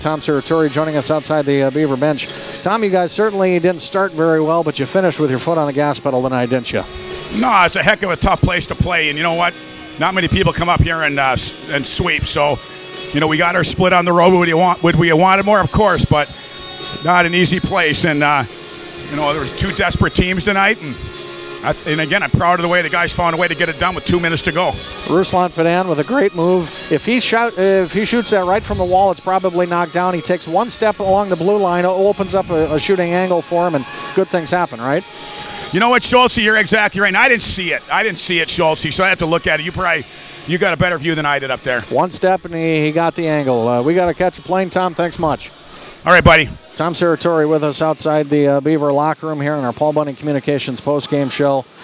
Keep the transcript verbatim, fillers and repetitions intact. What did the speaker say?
Tom Serratore joining us outside the uh, Beaver bench. Tom, you guys certainly didn't start very well, but you finished with your foot on the gas pedal tonight, didn't you? No, it's a heck of a tough place to play, and you know what? Not many people come up here and uh, and sweep, so you know we got our split on the road. Would you want? Would we have wanted more? Of course, but not an easy place, and uh, you know there was two desperate teams tonight, and. I th- and again, I'm proud of the way the guys found a way to get it done with two minutes to go. Ruslan Fidan with a great move. If he shout, if he shoots that right from the wall, it's probably knocked down. He takes one step along the blue line, opens up a, a shooting angle for him, and good things happen, right? You know what, Schultz? You're exactly right. And I didn't see it. I didn't see it, Schultz. So I have to look at it. You probably you got a better view than I did up there. One step, and he, he got the angle. Uh, we got to catch a plane, Tom. Thanks much. All right, buddy. Tom Serratore with us outside the uh, Beaver locker room here in our Paul Bunyan Communications post-game show.